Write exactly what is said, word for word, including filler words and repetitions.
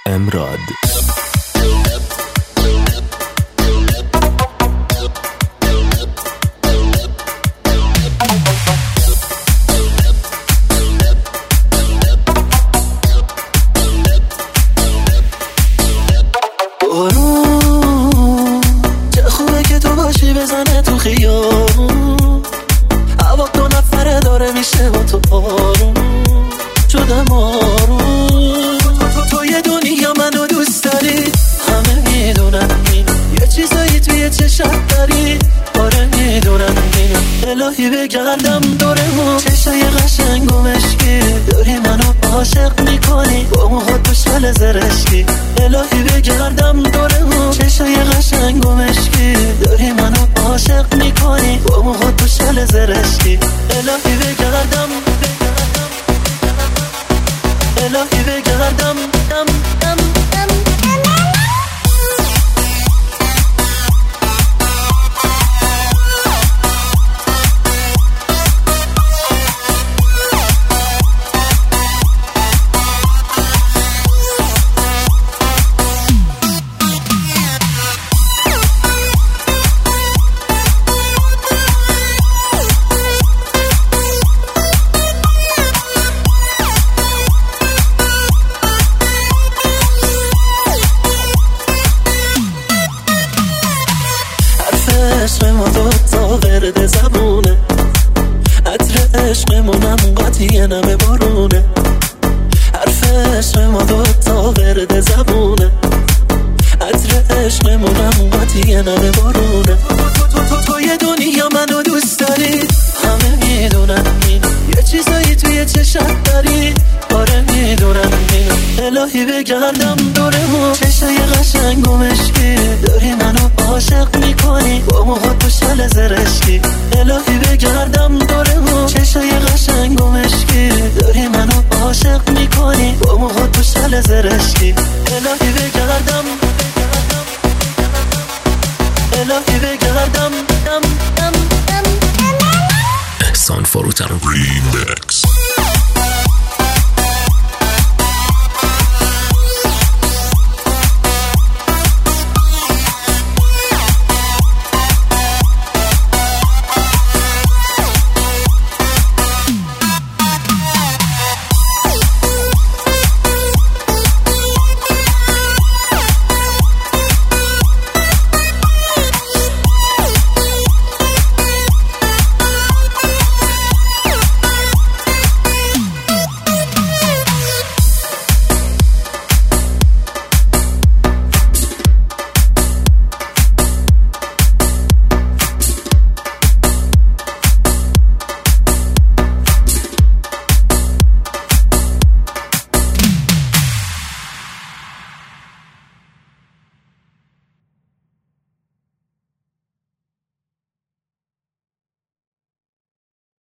امراد. چه خوبه که تو باشی بزنه تو خیابون، هوا دو نفره داره میشه با تو آروم شدم آروم. تو, تو, تو یه دنیا منو دوست داری، همه میدونن این یه چیزایی توی چشم داری، آره میدونن این الهی بگردم دورمون. چشای قشنگ و مشکی داری منو عاشق میکنی، با موهات تو شل زرشکی الهی بگردم دورمون. چشای قشنگ و مشکی داری منو عاشق میکنی، با موهات تو شل زرشکی الهی بگردم الهی بگردم دم دم دم عشق ما دوتا ورد زبونه، عطر عشقمونم قاطی نم بارونه. حرف عشق ما دوتا ورد زبونه، عطر عشقمونم قاطی نم بارونه. تو, تو, تو, تو یه دنیا منو دوست داری، همه میدونن این یه چیزایی توی چشم داری، آره میدونن این الهی بگردم دورمون. چشای قشنگ و مشکی داری منو عاشق میکنی، با موهات تو شل زرشکی الهی بگردم دورمون. چشای قشنگ و مشکی داری منو عاشق میکنی، با موهات تو شل زرشکی الهی بگردم الهی بگردم دم دم دم. احسان فروتن ریمکس.